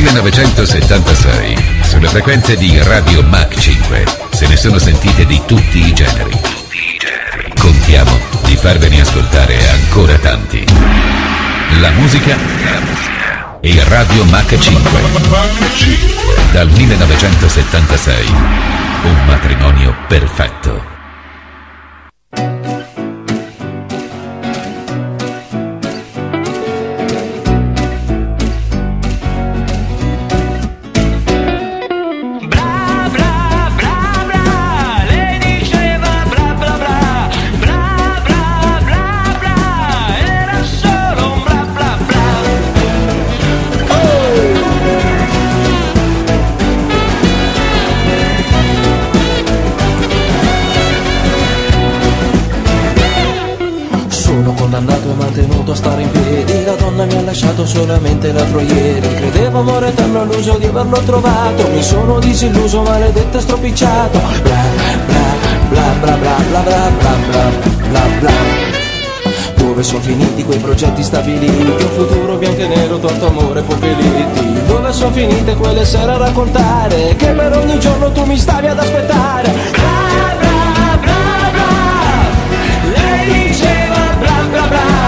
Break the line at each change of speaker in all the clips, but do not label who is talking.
1976, sulle frequenze di Radio Mach 5, se ne sono sentite di tutti i generi. Contiamo di farvene ascoltare ancora tanti. La musica e Radio Mach 5. Dal 1976, un matrimonio perfetto.
A stare in piedi, la donna mi ha lasciato solamente l'altro ieri. Credevo amore eterno alluso di averlo trovato, mi sono disilluso, maledetto e stropicciato. Bla bla bla bla bla bla bla bla bla bla. Dove sono finiti quei progetti stabiliti, un futuro bianco e nero, tanto amore poveriti? Dove sono finite quelle sere a raccontare che per ogni giorno tu mi stavi ad aspettare? Bla bla bla bla, lei diceva bla bla bla.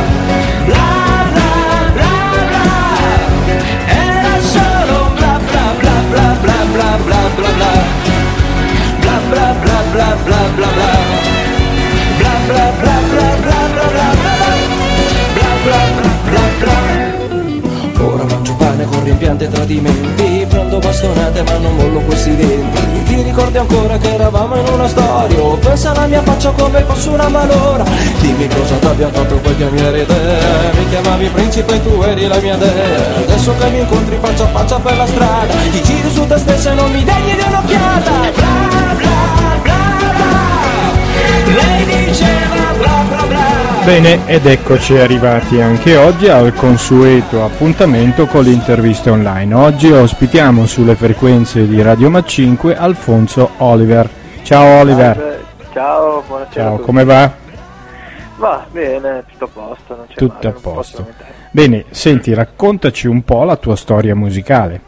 Bla bla bla bla bla bla bla bla bla bla bla bla bla bla bla bla bla bla bla. Ora mangio pane con rimpianti e tradimenti, prendo bastonate ma non mollo questi denti. Ti ricordi ancora che eravamo in una storia? Pensa alla mia faccia come fosse una malora. Dimmi cosa t'abbia fatto quel cambiare idea. Mi chiamavi principe e tu eri la mia dea. Adesso che mi incontri faccia a faccia per la strada, ti giri su te stessa e non mi degni di un'occhiata. Bla bla bla bla, lei diceva bla bla bla.
Bene, ed eccoci arrivati anche oggi al consueto appuntamento con l'intervista online. Oggi ospitiamo sulle frequenze di Radio Mach 5 Alfonso Oliver. Ciao Oliver.
Ciao, buonasera.
Ciao, come va?
Va bene, tutto a posto, non c'è
tutto
male,
a
non
posto. Bene, senti, raccontaci un po' la tua storia musicale.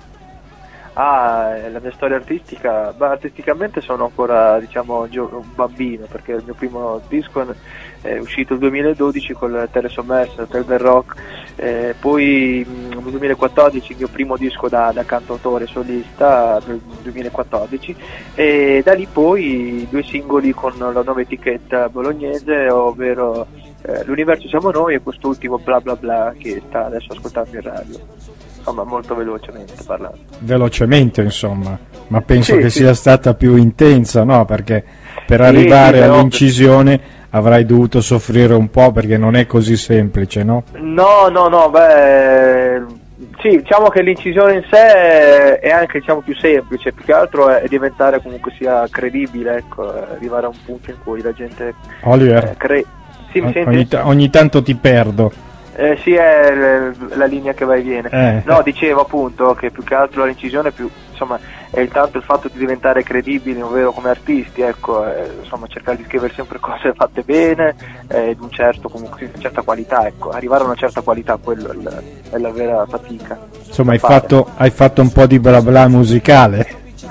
La mia storia artistica, artisticamente sono ancora, diciamo, un bambino, perché il mio primo disco è uscito nel 2012 con Terre Sommerse, Hotel del Rock, poi nel 2014 il mio primo disco da cantautore solista, nel 2014, e da lì poi 2 singoli con la nuova etichetta bolognese, ovvero L'Universo siamo noi e quest'ultimo Bla Bla Bla che sta adesso ascoltando in radio. Insomma, molto velocemente parlando.
Velocemente, insomma, ma penso
sì,
che
sì.
sia stata più intensa, no? Perché per arrivare all'incisione avrai dovuto soffrire un po', perché non è così semplice, no?
No, beh, sì, diciamo che l'incisione in sé è anche, diciamo, più semplice, più che altro è diventare comunque sia credibile, ecco, arrivare a un punto in cui la gente
Oliver,
sì, mi senti?
ogni tanto ti perdo.
Sì, è la linea che va e viene. No, dicevo appunto che più che altro l'incisione più, insomma, è tanto il fatto di diventare credibili, ovvero come artisti, ecco, insomma, cercare di scrivere sempre cose fatte bene, di un certo, comunque, una certa qualità, ecco, arrivare a una certa qualità, quello è la vera fatica.
Insomma, hai fatto un po' di bla bla musicale.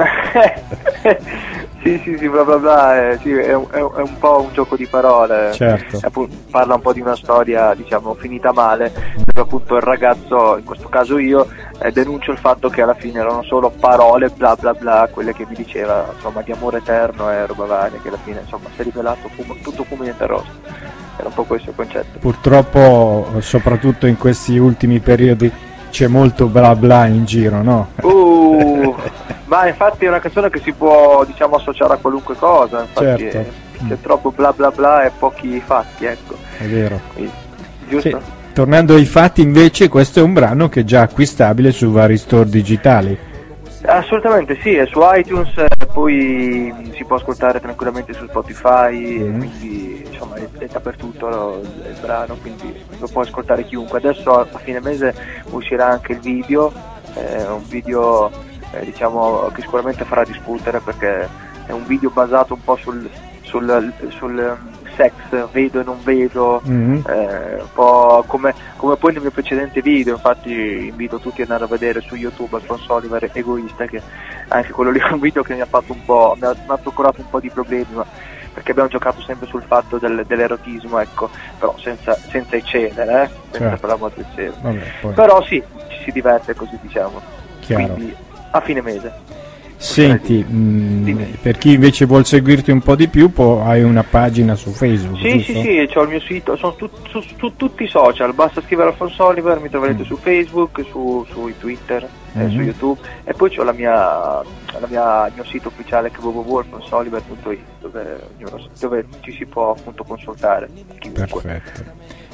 Sì, bla bla bla, sì, è un po' un gioco di parole,
certo.
Appunto, parla un po' di una storia, diciamo, finita male, dove appunto il ragazzo, in questo caso io, denuncio il fatto che alla fine erano solo parole bla bla bla, quelle che mi diceva, insomma, di amore eterno e roba varia, che alla fine, insomma, si è rivelato tutto fumo niente rosso. Era un po' questo il concetto.
Purtroppo, soprattutto in questi ultimi periodi, c'è molto bla bla in giro, no?
Ma infatti è una canzone che si può, diciamo, associare a qualunque cosa, infatti
certo.
C'è troppo bla bla bla e pochi fatti, ecco.
È vero.
Giusto?
Sì. Tornando ai fatti, invece, questo è un brano che è già acquistabile su vari store digitali.
Assolutamente sì, è su iTunes, poi si può ascoltare tranquillamente su Spotify, quindi insomma è dappertutto il brano, quindi lo può ascoltare chiunque. Adesso a fine mese uscirà anche il video, un video diciamo che sicuramente farà discutere, perché è un video basato un po' sul sex, vedo e non vedo, un po' come poi nel mio precedente video. Infatti invito tutti ad andare a vedere su YouTube Alfonso Oliver Egoista, che anche quello lì è un video che mi ha fatto mi ha procurato un po' di problemi, ma perché abbiamo giocato sempre sul fatto dell'erotismo, ecco, però senza eccedere, senza per l'amor del cielo. Però sì, ci si diverte così, diciamo.
Chiaro.
Quindi a fine mese.
Senti, per chi invece vuol seguirti un po' di più, hai una pagina su Facebook?
Sì,
giusto?
sì, c'ho il mio sito, sono su tutti i social, basta scrivere Alfonso Oliver, mi troverete su Facebook, su Twitter, su YouTube, e poi c'ho il mio sito ufficiale che è www.alfonsoliver.it, dove ci si può appunto consultare. Chiunque.
Perfetto.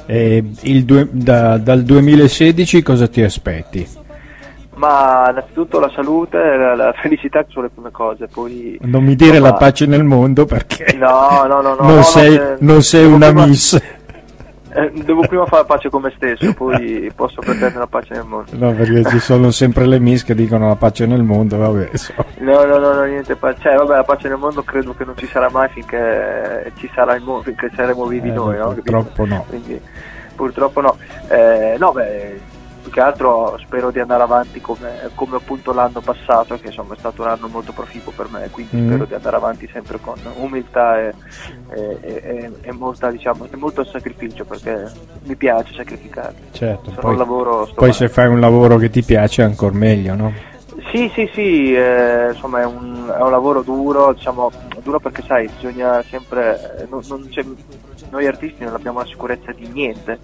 Dal 2016 cosa ti aspetti?
Ma innanzitutto la salute, la felicità, che sono le prime cose, poi...
Non mi dire la pace nel mondo, perché
no,
non sei una miss.
Devo prima fare pace con me stesso, poi posso pretendere la pace nel mondo.
No, perché ci sono sempre le miss che dicono la pace nel mondo, vabbè.
No, niente pace. La pace nel mondo credo che non ci sarà mai finché ci sarà il mondo, finché saremo vivi noi, no?
Purtroppo no.
Quindi, purtroppo no. Più che altro spero di andare avanti come appunto l'anno passato, che insomma è stato un anno molto proficuo per me, quindi spero di andare avanti sempre con umiltà e molta, diciamo, e molto sacrificio, perché mi piace sacrificare.
Certo,
poi
se fai un lavoro che ti piace è ancora meglio, no?
Sì, insomma è un lavoro duro, diciamo, duro perché sai, bisogna sempre, non c'è, noi artisti non abbiamo la sicurezza di niente,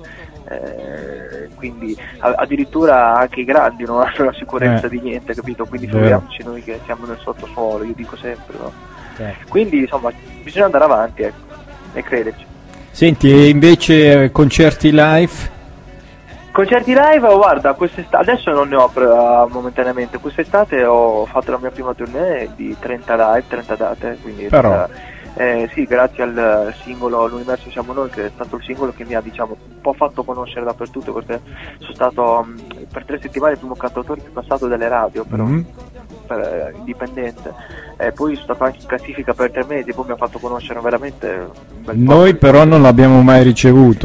quindi addirittura anche i grandi non hanno la sicurezza di niente, capito? Quindi figuriamoci noi che siamo nel sottosuolo, io dico sempre, no? Quindi insomma bisogna andare avanti, ecco, e crederci.
Senti, e invece concerti live?
Concerti live, guarda, adesso non ne ho momentaneamente. Quest'estate ho fatto la mia prima tournée di 30 live, 30 date, quindi
però
sì, grazie al singolo L'Universo Siamo Noi, che è stato il singolo che mi ha, diciamo, un po' fatto conoscere dappertutto, perché sono stato per 3 settimane il primo cantautore più passato dalle radio, però indipendente, e poi sono stato anche in classifica per 3 mesi, poi mi ha fatto conoscere veramente un bel po'.
Noi però non l'abbiamo mai ricevuto,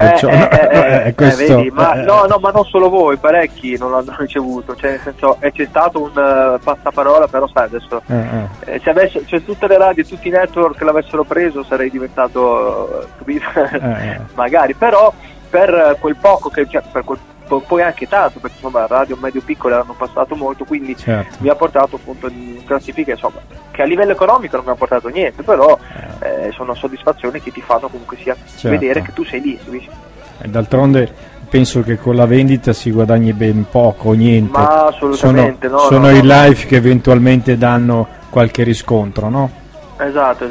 questo,
vedi, ma non solo voi, parecchi non l'hanno ricevuto, cioè nel senso, c'è stato un passaparola, però sai adesso se tutte le radio e tutti i network l'avessero preso sarei diventato magari, però per quel poco che per quel poi anche tanto, perché insomma radio medio piccole hanno passato molto, quindi mi ha portato appunto in classifica, insomma, che a livello economico non mi ha portato niente, però sono soddisfazioni che ti fanno comunque sia vedere che tu sei lì.
E d'altronde penso che con la vendita si guadagni ben poco o niente.
Ma assolutamente
sono i live che eventualmente danno qualche riscontro, no?
Esatto,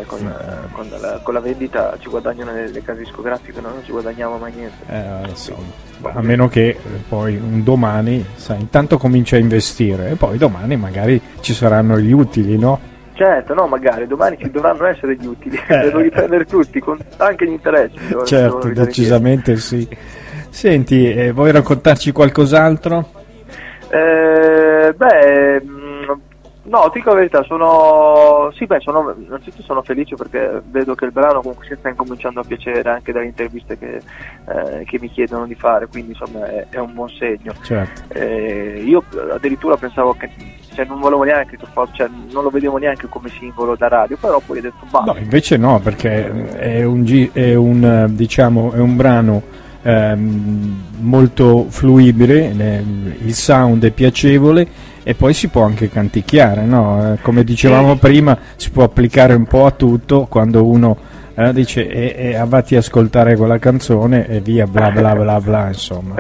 con la vendita ci guadagnano le case discografiche, noi non ci guadagniamo mai niente.
A meno che poi un domani, sai, intanto comincia a investire e poi domani magari ci saranno gli utili, no?
Certo, no, magari domani ci dovranno essere gli utili, devo riprendere tutti, anche gli interessi.
Certo, decisamente sì. Senti, vuoi raccontarci qualcos'altro?
No, ti dico la verità, innanzitutto sono felice perché vedo che il brano comunque si sta incominciando a piacere anche dalle interviste che mi chiedono di fare, quindi insomma è un buon segno.
Certo.
Io addirittura pensavo che non volevo neanche non lo vedevo neanche come singolo da radio, però poi ho detto basta.
No, invece no, perché è un brano molto fluibile, il sound è piacevole e poi si può anche canticchiare, no? Come dicevamo prima, si può applicare un po' a tutto quando uno dice vatti a ascoltare quella canzone e via bla bla bla bla, insomma.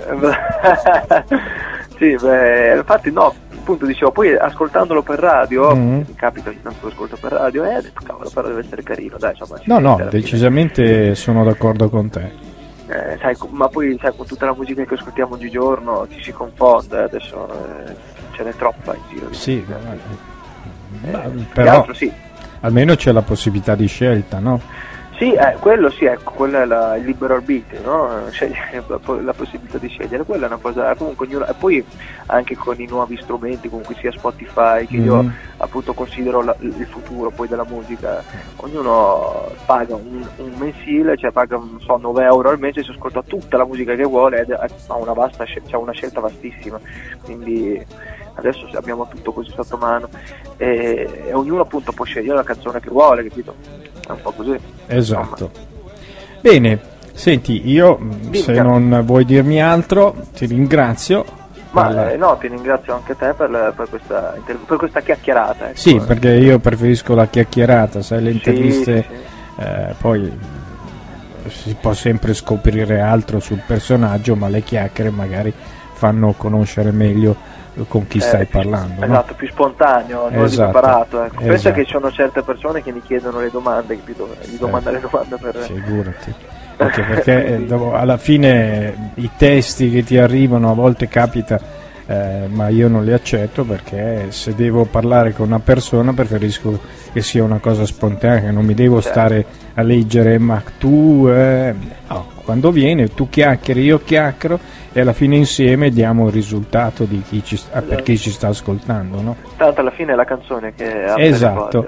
Sì, infatti no, appunto dicevo, poi ascoltandolo per radio, mi capita ogni tanto che ascolto per radio e ho detto cavolo, però deve essere carino, dai, insomma.
No, decisamente sono d'accordo con te.
Ma poi sai, con tutta la musica che ascoltiamo oggigiorno ci si confonde, adesso ce n'è troppa in giro.
Sì, però
altro, sì.
Almeno c'è la possibilità di scelta, no?
Sì, quello sì, ecco, quello è il libero arbitrio, no? La possibilità di scegliere, quella è una cosa, comunque ognuno, e poi anche con i nuovi strumenti, comunque sia Spotify, che io appunto considero il futuro poi della musica, ognuno paga un mensile, cioè paga, non so, 9 euro al mese, si ascolta tutta la musica che vuole ed ha una scelta vastissima, quindi adesso abbiamo tutto così sotto mano e ognuno appunto può scegliere la canzone che vuole, capito? È un po' così.
Esatto. Bene, senti, io se non vuoi dirmi altro ti ringrazio.
No, ti ringrazio anche te per questa chiacchierata. Ecco.
Sì, perché io preferisco la chiacchierata, sai, le interviste sì. Poi si può sempre scoprire altro sul personaggio, ma le chiacchiere magari fanno conoscere meglio con chi stai parlando.
Esatto,
no?
Più spontaneo, non preparato. Ecco. Penso che ci sono certe persone che mi chiedono le domande, gli domanda le domande per...
Figurati. Anche perché alla fine i testi che ti arrivano a volte capita, ma io non li accetto, perché se devo parlare con una persona preferisco che sia una cosa spontanea, che non mi devo stare a leggere, ma tu no, quando viene tu chiacchieri, io chiacchiero e alla fine insieme diamo il risultato di per chi ci sta ascoltando, no?
Tanto alla fine è la canzone che ha
esatto.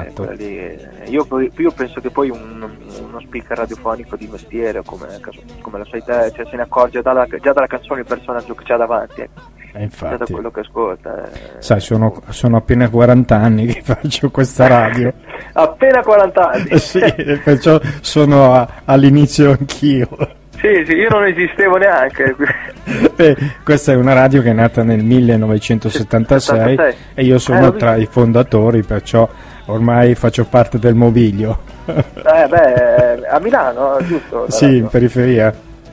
Io penso che poi uno speaker radiofonico di mestiere, come lo sai te, cioè se ne accorge già dalla canzone il personaggio che c'ha davanti,
infatti,
da quello che ascolta.
Sai, sono appena 40 anni che faccio questa radio.
Appena 40 anni?
Sì, perciò sono all'inizio anch'io.
Sì, io non esistevo neanche.
Questa è una radio che è nata nel 1976 e io sono tra i fondatori, perciò ormai faccio parte del mobilio.
A Milano, giusto?
Sì, radio. In periferia.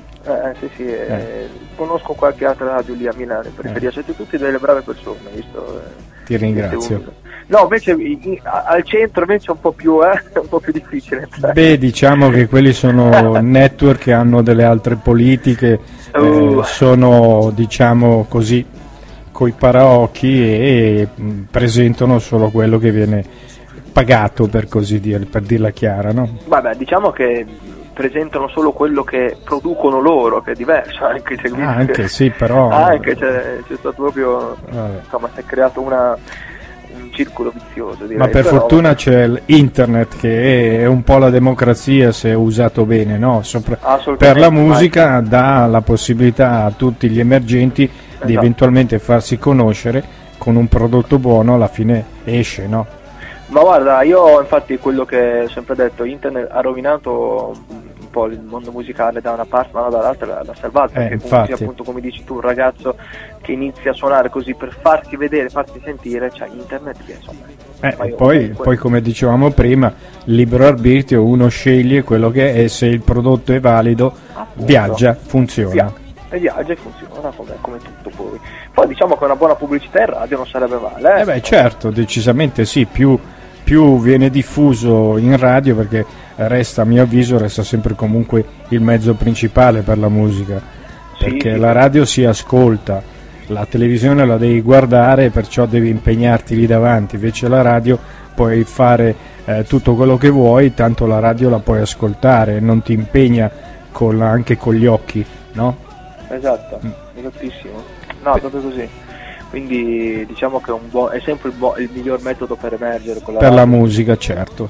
Sì. Conosco qualche altra radio lì a Milano, in periferia. Siete tutti delle brave persone, visto?
Ti ringrazio.
No, invece al centro invece è un po' più difficile.
Beh, diciamo che quelli sono network che hanno delle altre politiche, sono, diciamo così, coi paraocchi e presentano solo quello che viene pagato, per così dire, per dirla chiara, no?
Vabbè, diciamo che presentano solo quello che producono loro, che è diverso anche se
anche sì, però
anche c'è stato proprio insomma, si è creato un circolo vizioso, direi.
Ma per fortuna c'è l'internet, che è un po' la democrazia se usato bene, no? Per la musica dà la possibilità a tutti gli emergenti di eventualmente farsi conoscere con un prodotto buono, alla fine esce, no?
Ma guarda, io infatti quello che ho sempre detto, internet ha rovinato un po' il mondo musicale da una parte, ma dall'altra l'ha salvato, perché comunque, appunto, come dici tu, un ragazzo che inizia a suonare così per farsi vedere, farsi sentire, c'è internet che insomma...
Poi come dicevamo prima, libero arbitrio, uno sceglie quello che è, se il prodotto è valido, appunto, viaggia, funziona.
Viaggia e funziona come tutto poi. Poi diciamo che una buona pubblicità in radio non sarebbe male.
Certo, decisamente sì, più viene diffuso in radio, perché a mio avviso resta sempre comunque il mezzo principale per la musica, perché la radio si ascolta, la televisione la devi guardare, perciò devi impegnarti lì davanti, invece la radio puoi fare tutto quello che vuoi, tanto la radio la puoi ascoltare, non ti impegna anche con gli occhi, no?
Esatto, esattissimo. No, proprio così. Quindi diciamo che è sempre il miglior metodo per emergere con
la musica, certo,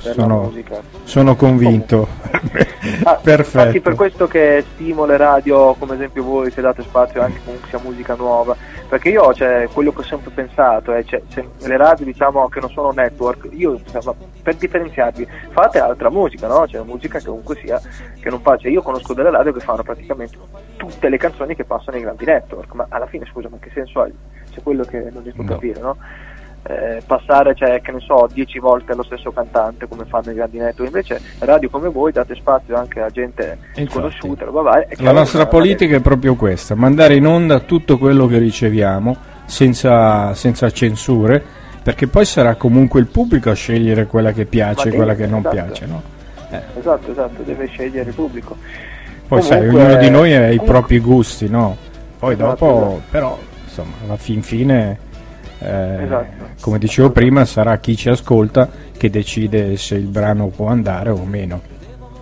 sono convinto. Perfetto.
Infatti per questo che stimo le radio, come esempio voi, se date spazio anche comunque sia musica nuova, perché io, quello che ho sempre pensato è, le radio, diciamo, che non sono network, io per differenziarvi fate altra musica, no? Musica che comunque sia, che non faccia. Io conosco delle radio che fanno praticamente tutte le canzoni che passano ai grandi network, ma alla fine, scusa, ma che senso ha? C'è quello che non riesco a capire, no? Passare, che ne so, 10 volte lo stesso cantante come fanno i grandi network, invece radio come voi date spazio anche a gente sconosciuta.
La nostra politica è proprio questa: mandare in onda tutto quello che riceviamo senza censure, perché poi sarà comunque il pubblico a scegliere quella che piace e quella che non piace, no?
Esatto, deve scegliere il pubblico.
Poi sai, ognuno di noi ha i propri gusti, no? Poi dopo, però, insomma, alla fine, come dicevo prima, sarà chi ci ascolta che decide se il brano può andare o meno.